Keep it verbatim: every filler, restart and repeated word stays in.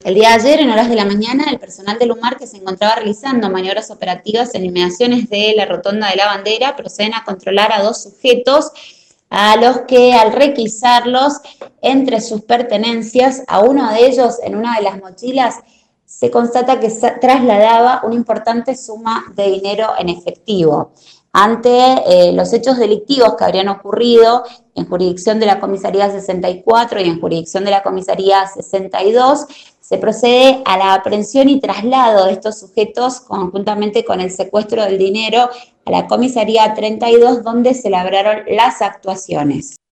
El día de ayer, en horas de la mañana, el personal del UMAR que se encontraba realizando maniobras operativas en inmediaciones de la Rotonda de la Bandera proceden a controlar a dos sujetos a los que al requisarlos entre sus pertenencias, a uno de ellos en una de las mochilas se constata que trasladaba una importante suma de dinero en efectivo. Ante eh, los hechos delictivos que habrían ocurrido en jurisdicción de la comisaría sesenta y cuatro y en jurisdicción de la comisaría sesenta y dos, se procede a la aprehensión y traslado de estos sujetos conjuntamente con el secuestro del dinero a la comisaría treinta y dos, donde se labraron las actuaciones.